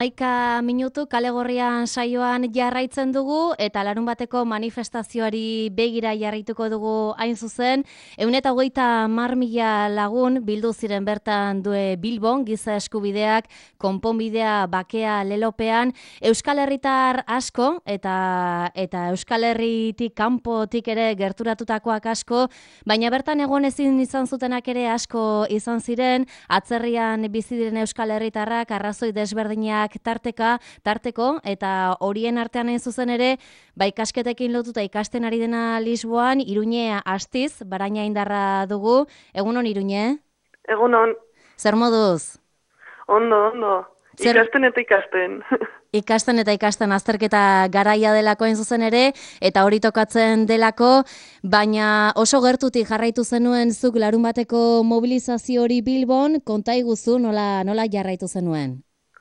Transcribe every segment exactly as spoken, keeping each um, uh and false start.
Hamaika minutu kale gorrian saioan jarraitzen dugu eta larun bateko manifestazioari begira jarraituko dugu hain zuzen. Ehun eta hogeita hamar mila lagun bildu ziren bertan due Bilbon, giza eskubideak, konponbidea, bakea lelopean. Euskal Herritar asko eta eta Euskal Herritik kanpotik ere gerturatutakoak asko, baina bertan egon ezin izan zutenak ere asko izan ziren. Atzerrian bizi diren Euskal Herritarrak arrazoi desberdinak tarteka, tarteko, eta horien artean hain zuzen ere, ba ikasketekin lotuta ikasten ari dena Lisboan, Iruñe Astiz, Baraina indarra dugu. Egunon, Iruñe? Egunon. Zer moduz? Ondo, ondo. Zer... Ikasten eta ikasten. Ikasten eta ikasten azterketa garaia delako hain zuzen ere, eta hori tokatzen delako, baina oso gertutik jarraitu zenuen zuk larun bateko mobilizazio hori Bilbon, konta iguzu nola, nola jarraitu zenuen?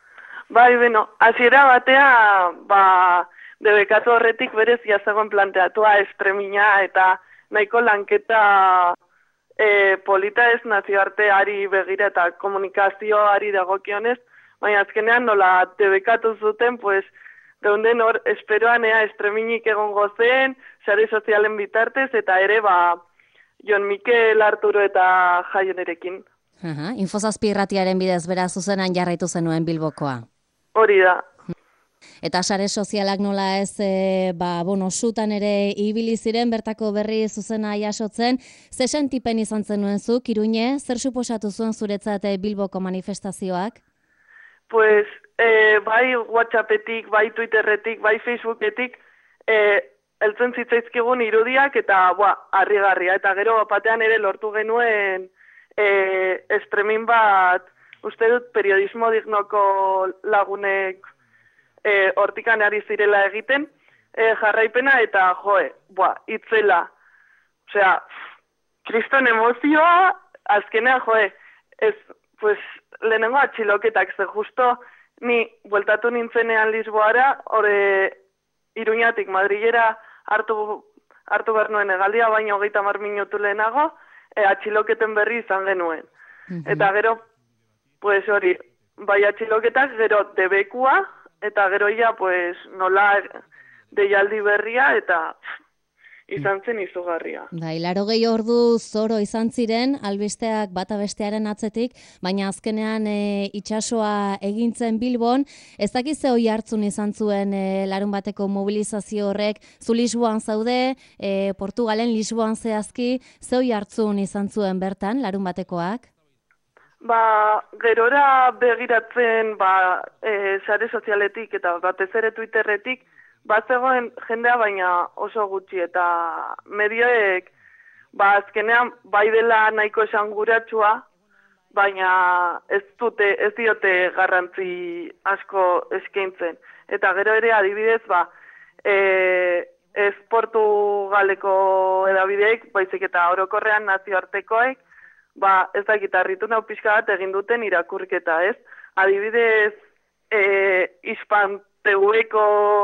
Bai, beno, hasiera batea, ba, debekatu horretik berez jazagoen planteatua estremina eta nahiko lanketa e, polita ez nazioarteari begira eta komunikazioari dagokionez, baina azkenean nola debekatu zuten, pues, geunden hor esperoan ea estreminik egongo zen, sare sozialen bitartez, eta ere, ba, Jon Mikel, Arturo eta Jaionerekin. Aha, Infozazpi irratiaren bidez beraz zuzenan jarraitu zenuen Bilbokoa. Hori da. Eta sare sozialak nola ez, e, ba, bueno, sutan ere ibili ziren bertako berri zuzena jasotzen. Ze sentipen izan zenuen zuk, Iruñe, zer suposatu zuen zuretzat Bilboko manifestazioak? Pues, e, bai WhatsAppetik, bai Twitterretik, bai Facebooketik, e, eltzen zitzaizkigun irudiak eta, boa, harrigarria. Eta gero, batean ere lortu genuen e, estremin bat, uste dut, periodismo dignoko lagunek e, hortikan ari zirela egiten, e, jarraipena eta, joe, boa, itzela. Osea, kriston emozioa, azkenea, joe, ez, pues, lehenengo atxiloketak, ze justo ni bueltatu nintzenean Lisboara, hori Iruñatik Madrilera hartu, hartu behar nuen egaldia, baina hogeita hamar minutu lehenago, e, atxiloketen berri izan genuen. Mm-hmm. Eta gero, pues hori, bai atxiloketak, gero debekua, eta gero ja, pues, nola deialdi berria, eta izan zen izugarria. Bai, laurogei ordu zoro izan ziren, albisteak bata bestearen atzetik, baina azkenean e, itsasoa egintzen Bilbon. Ez dakiz ze hoi hartzun izan zuen e, larun bateko mobilizazio horrek, zu Lisboan zaude, e, Portugalen Lisboan zehazki, ze hoi hartzun izan zuen bertan larun batekoak? Ba, gerora begiratzen, ba, e, sare sozialetik eta batez ere Twitterretik, bat zegoen jendea baina oso gutxi eta medioek, ba, azkenean bai dela nahiko esanguratsua, baina ez dute, ez diote garrantzi asko eskaintzen. Eta gero ere adibidez, ba, e, ez Portugaleko edabideek, baizik eta orokorrean nazioartekoek, ba, ez dakit, harritu nau pixka bat egin duten irakurketa, ez? Adibidez, e, Hispan T V-ko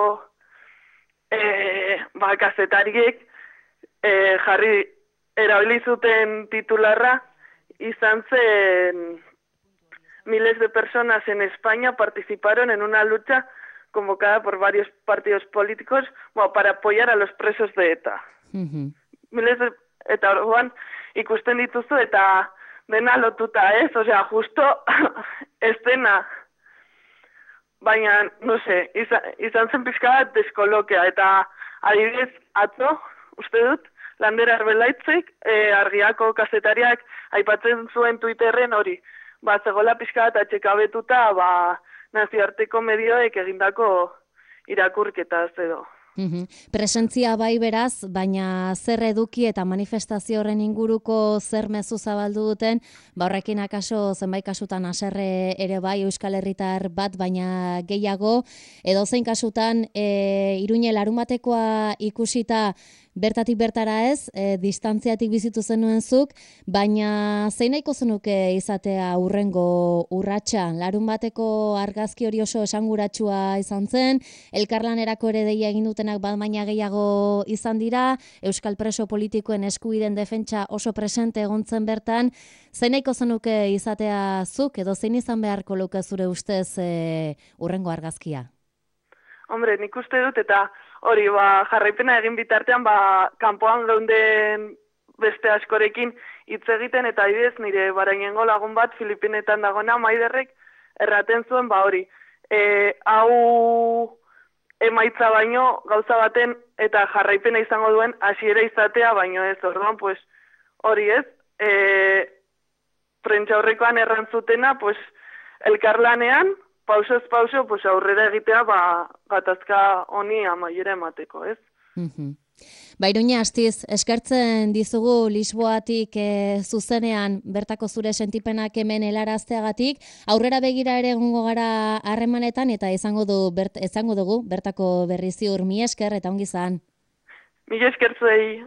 e, ba, kazetariek e, jarri erabili zuten titularra izan zen miles de personas en España participaron en una lucha convocada por varios partidos políticos bueno, para apoyar a los presos de ETA. Mm-hmm. Miles de, eta orduan, ikusten dituzu eta dena lotuta ez, osea, justo estena, baina, no sé, izan, izan zen pixka bat deskolokea, eta adibidez atzo, uste dut, Lander Arbelaitzik, e, Argiako kazetariak aipatzen zuen Twitterren hori, ba, zegoela pixka bat atxekabetuta, ba, nazioarteko medioek egindako irakurketa ez edo. Uhum. Presentzia bai beraz, baina zer eduki eta manifestazio horren inguruko zer mezu zabaldu duten, ba horrekin akaso zenbait kasutan haserre ere bai Euskal Herritar bat, baina gehiago, edo zein kasutan e, Iruñe larun batekoa ikusita bertatik bertara ez, e, distantziatik bizitu zenuen zuk, baina zein nahiko zenuke izatea hurrengo urratsa? Larun bateko argazki hori oso esanguratsua izan zen, elkarlanerako ere deia egin dutenak bat baina gehiago izan dira, euskal preso politikoen eskubideen defentsa oso presente egon zen bertan, zein nahiko zenuke izatea zuk, edo zein izan beharko luke zure ustez e, hurrengo argazkia? Hombre, nik uste dut, eta hori, ba, jarraipena egin bitartean, ba, kanpoan geunden beste askorekin hitz egiten, eta adibidez nire barainengo lagun bat Filipinetan dagoena Maiderrek erraten zuen, ba hori, e, hau emaitza baino gauza baten eta jarraipena izango duen hasiera izatea, baino ez, orduan, pues, hori ez, e, prentsaurrekoan errantzutena, pues, elkarlanean, pausoz pauso, pues, aurrera egitea, ba, gatazka honi amaiera emateko, ez? Mhm. Ba, Iruña, astiz, eskertzen dizugu Lisboatik e, zuzenean bertako zure sentipenak hemen helarazteagatik, aurrera begira ere egongo gara harremanetan eta izango du bert, izango dugu bertako berri ziur. Mi esker eta ongi izan. Mi esker zuei.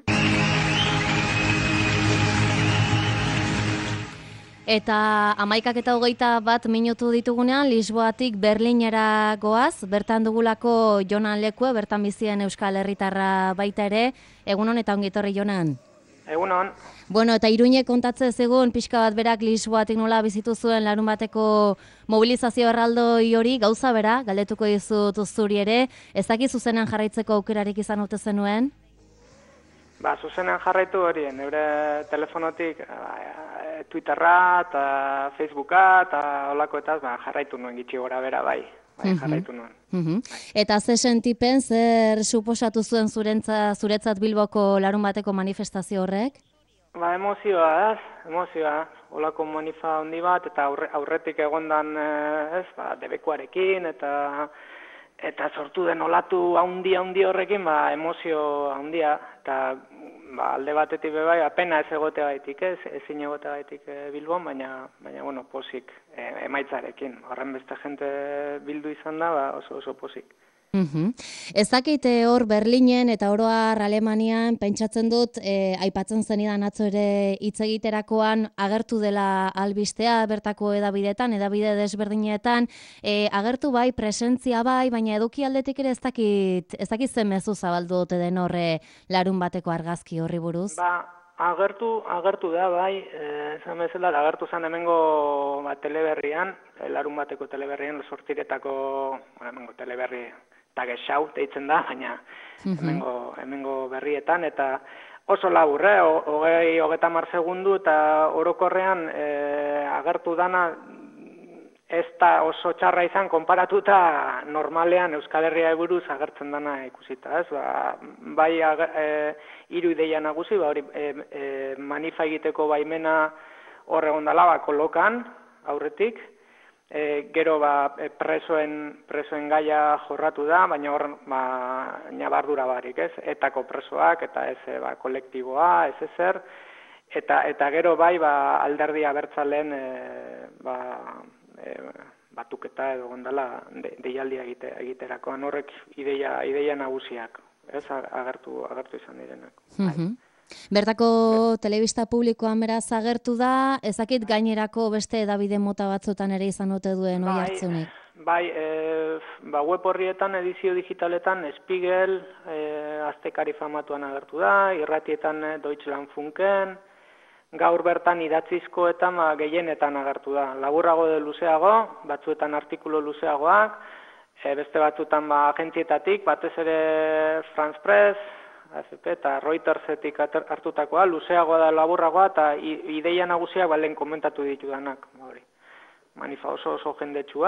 Eta amaikak eta hogeita bat minutu ditugunean, Lisboatik Berlinera goaz, bertan dugulako Jonan Lekue, bertan bizien Euskal Herritarra baita ere. Egunon eta ongitorri, Jonan. Egunon. Bueno, eta Iruñe kontatze zegoen pixka bat berak Lisboatik nola bizitu zuen larun bateko mobilizazio erraldoi hori, gauza bera, galdetuko dizut zuri ere, ez dakit zuzenean jarraitzeko aukerarik izan ote zenuen? Ba, zuzenean jarraitu hori, neure telefonotik Twitterra eta Facebooka eta holakoetaz ba, jarraitu nuen gitxi gora bera bai, bai jarraitu nuen. Uh-huh. Eta ze sentipen, zer suposatu zuen zurentza, zuretzat Bilboko larun bateko manifestazio horrek? Ba, emozioa, ez, emozioa, holako manifa handi bat, eta aurre, aurretik egondan ez, ba, debekuarekin, eta eta sortu den olatu handi handi horrekin, ba, emozio handia, eta ba, alde batetik bebai, apena ez egotea gaitik, ez, ezin egotea gaitik e, Bilbon, baina, baina, bueno, posik e, emaitzarekin. Horren beste jente bildu izan da, ba, oso oso posik. Uh-huh. Ez dakite hor Berlinen eta oroar Alemanian pentsatzen dut eh, aipatzen zenidan atzo ere hitz egiterakoan agertu dela albistea bertako edabidetan, edabide desberdinetan, eh, agertu bai, presentzia bai, baina eduki aldetik ere ez dakit, ez dakit zen mezu zabaldu dute den horre larun bateko argazki horri buruz? Ba, agertu, agertu da bai, esan eh, bezala, agertu zen hemengo ba, teleberrian, larun bateko teleberrian, sortiretako, bueno, hemengo teleberri, eta gexau, deitzen da, baina hemengo, hemengo berrietan, eta oso labur, eh? hogei, hogeita hamar segundu, eta orokorrean e, agertu dana, ez da oso txarra izan, konparatuta normalean Euskal Herria buruz agertzen dana ikusita, ez? Ba, bai e, hiru ideia nagusi, ba, hori e, e, manifa egiteko baimena hor egon dela, ba, kolokan, aurretik, E, gero ba, presoen, presoen gaia jorratu da, baina hor ba, nabardura barik, ez? Etako presoak, eta ez ba, kolektiboa, ez ezer, eta, eta gero bai ba, alderdi abertzaleen e, ba, e, batuketa edo gondala de, deialdia egite, egiterakoan horrek ideia, ideia nagusiak, ez? Agertu, agertu izan direnak. Uh-huh. Bertako telebista publikoan beraz agertu da, ezakit gainerako beste edabide mota batzutan ere izan ote duen bai, oi hartzunik? Bai, e, ba, web horrietan, edizio digitaletan, Spiegel, e, aztekari famatuan agertu da, irratietan Deutschlandfunken, gaur bertan idatzizkoetan ba, gehienetan agertu da. Laburrago de luzeago, batzuetan artikulu luzeagoak, e, beste batzuetan ba, agentzietatik, batez ere France Press, A F P eta Reutersetik hartutakoa, luzeagoa da laburragoa, eta ideia nagusiak balen komentatu ditudanak. Hori. Manifa oso oso jendetsua,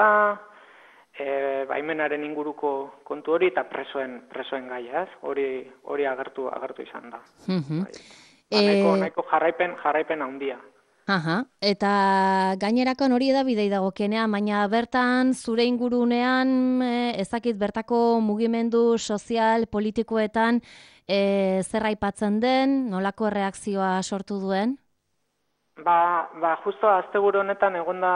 e, baimenaren inguruko kontu hori, eta presoen, presoen gaia, ez? Hori, hori agertu, agertu izan da. Uh-huh. Bai. Ba, nahiko, nahiko jarraipen, jarraipen handia. Aha, eta gainerakon hori edabidei dagokienean, baina bertan zure ingurunean ezakit bertako mugimendu sozial politikoetan e, zer aipatzen den, nolako reakzioa sortu duen? Ba, ba justo asteburu honetan egonda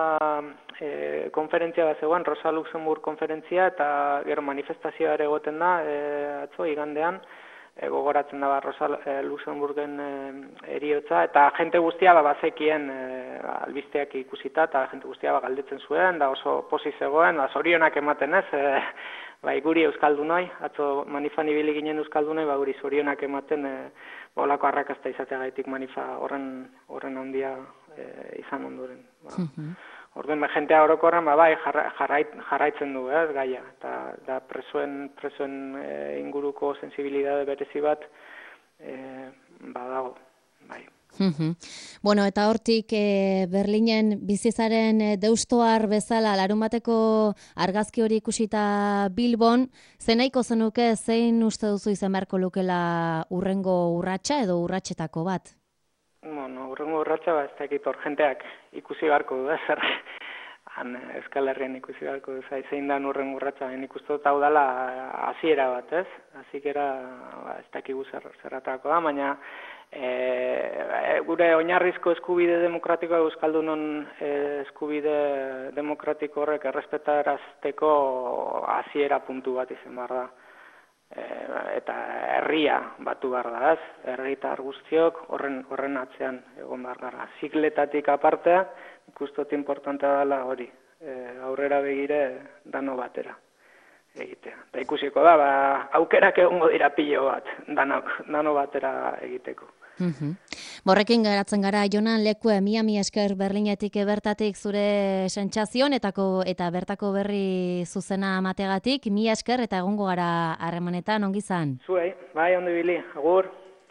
e, konferentzia bat zegoen, Rosa Luxemburg konferentzia, eta gero manifestazioa ere egoten da, e, atzo, igandean, e, gogoratzen da Rosa e, Luxemburgen e, eriotza, eta jente guztia ba, bazekien e, albisteak ikusita, eta jente guztia ba, galdetzen zuen, da oso posi zegoen, da zorionak ematen ez, e, bai guri euskaldunoi, atzo manifan ibili ginen euskaldunoi, ba guri zorionak ematen e, bolako arrakasta izateagaitik manifa horren horren handia e, izan ondoren. Ba. Mm-hmm. Orduan, jentea orokorran ba, bai jarrait, jarraitzen du, ez, gaia, eta da presoen, presoen e, inguruko sensibilidade berezi bat e, badago, bai. Mm-hmm. Bueno, eta hortik e, Berlinen bizizaren e, deustoar bezala larunbateko argazki hori ikusita Bilbon, zenaiko zenuke zein uste duzu izan beharko lukela urrengo urratsa edo urratsetako bat? Bueno, urrengo urratsa ba, ez dakit hor jenteak ikusi beharko du, zer han Euskal Herrian ikusi beharko du, zein da urrengo urratsa, nik uste dut hau dela hasiera bat, ez? Hasiera ba, ez dakigu zer zerratako da, baina e, gure oinarrizko eskubide demokratikoa euskaldunon e, eskubide demokratiko horrek errespetarazteko hasiera puntu bat izan behar da. Eta herria batu behar da, ez? Herritar guztiok horren horren atzean egon behar gara. Zikletatik apartea, ikustot importantea dela hori. E, aurrera begire dano batera egitea. Eta ikusiko da, ba, aukerak egongo dira pilo bat, danok, dano batera egiteko. Mm-hmm. Borrekin geratzen gara, Jonan Lekue, mia mi esker Berlinetik bertatik zure sentsazionetako eta bertako berri zuzena mategatik, mi esker eta egongo gara harremanetan, ongi izan. Zuei, bai, ondo ibili, agur.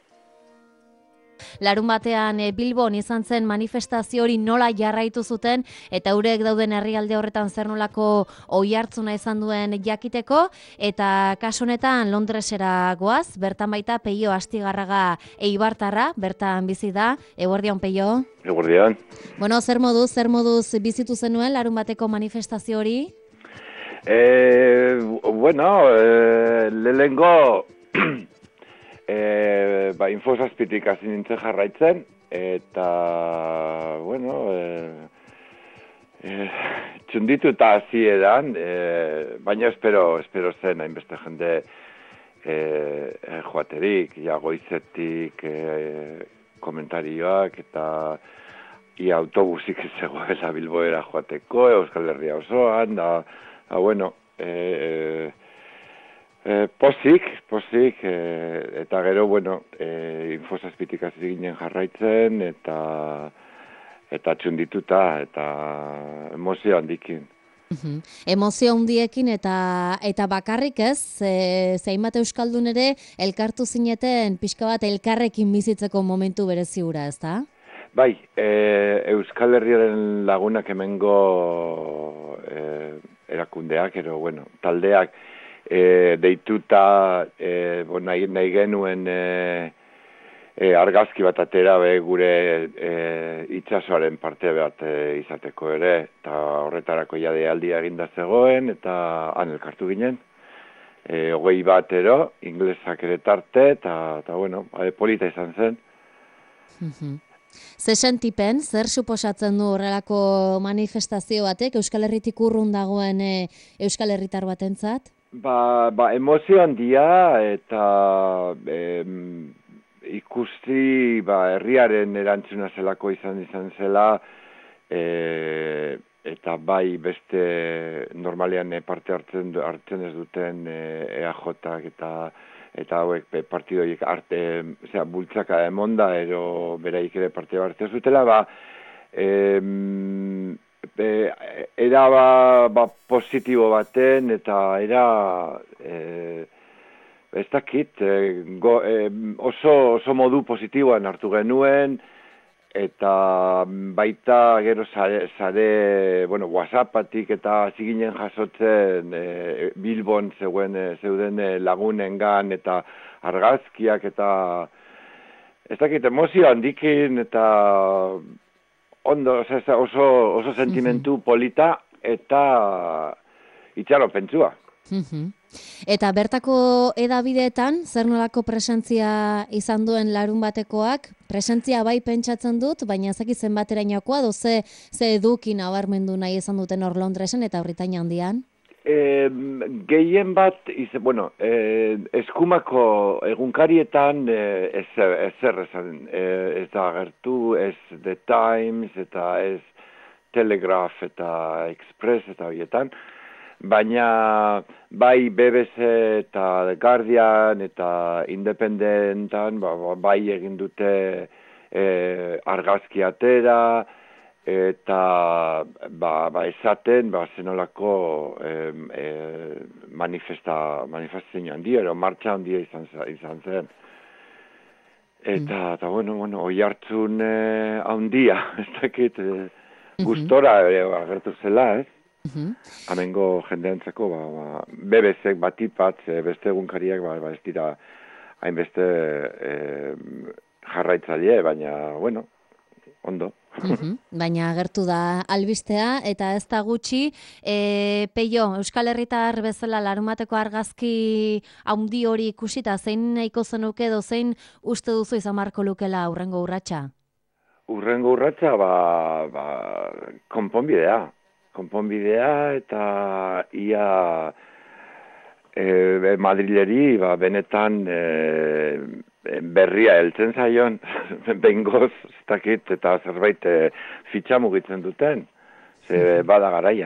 Larun batean e, Bilbon izan zen manifestazio hori nola jarraitu zuten eta eurek dauden herrialde horretan zer nolako oihartzuna izan duen jakiteko, eta kasu honetan Londresera goaz, bertan baita Peio Astigarraga Eibartarra, bertan bizi da. Eguerdion, Peio. Eguerdion. Bueno, zer moduz, zer moduz bizitu zenuen larun bateko manifestazio hori? Eh, bueno, eh, lehengo E, ba, infosazpitik hasi nintzen jarraitzen, eta, bueno, e, e, txunditu eta hasi edan, e, baina espero, espero zen, hainbeste jende e, e, joaterik, ja goizetik e, komentarioak, eta ia autobusik ez zegoela Bilboera joateko, Euskal Herria osoan, da, da bueno, e, E, pozik, pozik, e, eta gero, bueno, e, infosazpitik hasi ginen jarraitzen, eta eta txundituta, eta emozio handikin. Uh-huh. Emozio handiekin eta eta bakarrik ez, e, zeinbat euskaldun ere elkartu zineten pixka bat elkarrekin bizitzeko momentu berezi hura, ezta? Bai, e, Euskal Herriaren lagunak hemengo e, erakundeak, ero, bueno, taldeak, E, deituta e, bo, nahi, nahi genuen e, e, argazki bat atera be, gure e, itsasoaren parte bat e, izateko ere, eta horretarako ja deialdia eginda zegoen, eta han elkartu ginen, e, hogei batero, inglesak ere tarte, eta, eta bueno, polita izan zen. Mm-hmm. Ze sentipen, zer suposatzen du horrelako manifestazio batek, Euskal Herritik urrun dagoen e, Euskal Herritar batentzat? Ba, ba emozio handia eta em, ikusi ba, herriaren erantzuna zelako izan izan zela, e, eta bai beste normalean parte hartzen, hartzen ez duten e, E A Jak eta eta hauek partidoiek arte, osea, bultzaka emonda, ero beraik ere parte hartzen zutela, ba, em, Be, era ba, ba positibo baten eta era e, ez dakit e, go, e, oso, oso modu positiboan hartu genuen, eta baita gero sare, sare bueno, WhatsAppatik eta ziginen jasotzen e, Bilbon zeuen, e, zeuden lagunengan eta argazkiak eta ez dakit emozio handikin eta ondo, oso, oso sentimentu polita eta itxaropentsua. Uh-huh. Eta bertako edabideetan, zer nolako presentzia izan duen larun batekoak, presentzia bai pentsatzen dut, baina ezakit zenbaterainokoa, do ze, ze eduki nabarmendu nahi izan duten hor Londresen eta Britainia Handian? E, gehien bat, iz, bueno, e, eskumako egunkarietan e, ez, ezer esan, e, ez da agertu, ez The Times eta ez Telegraph eta Express eta horietan, baina bai B B C eta The Guardian eta Independentan ba, bai egin dute e, argazki atera, eta ba, ba esaten ba zenolako eh, eh, manifesta manifestazio handia edo martxa handia izan izan zen eta mm. eta bueno bueno oihartzun eh, handia ez dakit eh, gustora eh, agertu zela ez mm-hmm. Hemengo jendeentzako ba, ba B B C batipat beste egunkariak ba, ba ez dira hainbeste eh, jarraitzaile baina bueno ondo. Uhum. Baina agertu da albistea eta ez da gutxi e, Peio, Euskal Herritar bezala larumateko argazki haundi hori ikusita zein nahiko zenuke edo zein uste duzu izan marko lukela urrengo urratsa? Urrengo urratsa ba, ba konponbidea konponbidea eta ia e, Madrileri ba, benetan e, berria heltzen zaion, bengoz, ez dakit, eta zerbait e, fitxa mugitzen duten, ze bada garaia.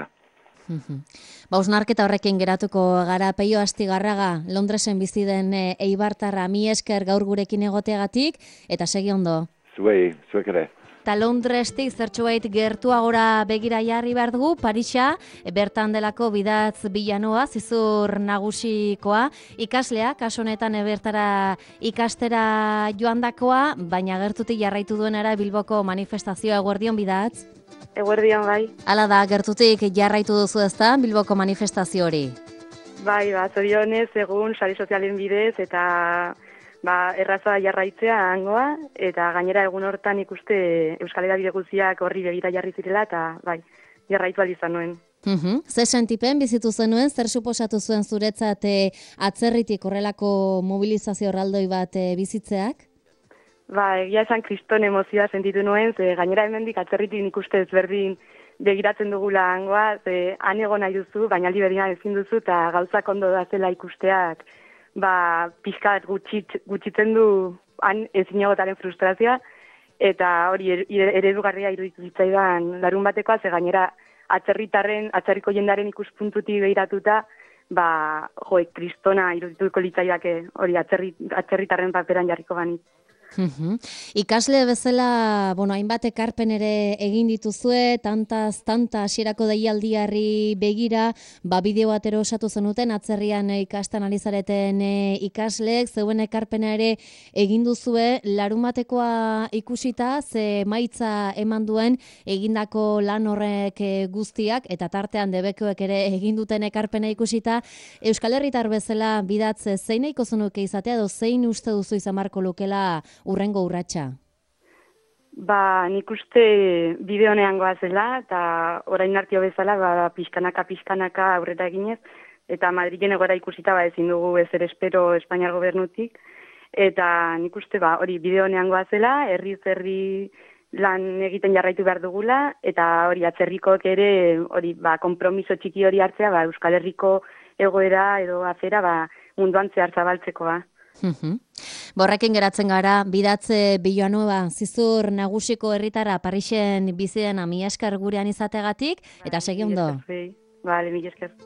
Ba, usnarketa horrekin geratuko gara Peio Astigarraga, Londresen bizi den e, eibartarra, mi esker gaur gurekin egoteagatik, eta segi ondo. Zuei, zuek ere. Eta Londrestik zertxobait gertuagora begira jarri behar dugu, Parisa, bertan delako bidatz bilanoa, zizur nagusikoa, ikaslea, kaso honetan bertara ikastera joandakoa, baina gertutik jarraitu duenera Bilboko manifestazioa. Eguerdion bidatz? Eguerdion bai. Hala da, gertutik jarraitu duzu ezta Bilboko manifestazio hori? Bai, ba, zorionez, egun, sari sozialen bidez, eta ba, erraza jarraitzea hangoa, eta gainera egun hortan ikuste Euskal Hedabide guztiak horri begira jarri zirela, eta bai, jarraitu ahal izan nuen. Uhum. Ze sentipen bizitu zenuen, zer suposatu zuen zuretzat e, atzerritik horrelako mobilizazio erraldoi bat e, bizitzeak? Ba, egia esan kriston emozioa sentitu nuen, ze gainera hemendik atzerritik ikuste ezberdin begiratzen dugula hangoa, ze han egon nahi duzu, baina aldi berdina ezin duzu, eta gauzak ondo da zela ikusteak, ba, pixkat gutxit, gutxitzen du han ezinegotaren frustrazioa, eta hori eredugarria iruditu zitzaidan larun batekoa, ze gainera atzerritarren, atzerriko jendaren ikuspuntutik behiratuta, ba, joe, kristona irudituko litzaidake hori atzerri, atzerritarren paperan jarriko banit. Uhum. Ikasle bezala, bueno, hainbat ekarpen ere egin dituzue, tantaz, tanta hasierako deialdiari begira, ba bideo bat ere osatu zenuten atzerrian ikasten ari zareten e, ikasleek, zeuen ekarpena ere egin duzue, larumatekoa ikusita, ze maitza eman duen egindako lan horrek e, guztiak, eta tartean debekoek ere egin duten ekarpena ikusita, Euskal Herritar bezala bidatze zein nahiko zenuke izatea, edo zein uste duzu izan marko lukela urrengo urratsa? Ba, nik uste bideo honean goazela, eta orain artio bezala, ba, pixkanaka, pixkanaka aurrera eginez, eta Madrilen egora ikusita ba, ezin dugu ezer espero Espainiar gobernutik, eta nik uste ba, hori bideo honean goazela, herri herri lan egiten jarraitu behar dugula, eta hori atzerrikoek ere hori ba, konpromiso txiki hori hartzea, ba, Euskal Herriko egoera edo afera ba, munduan zehar zabaltzeko ba. Uhum. Borrekin geratzen gara, bidatze Villanueva, zizur nagusiko herritarra Parisen bizi dena, mi esker gurean izategatik, eta segi ondo. Vale, mi esker.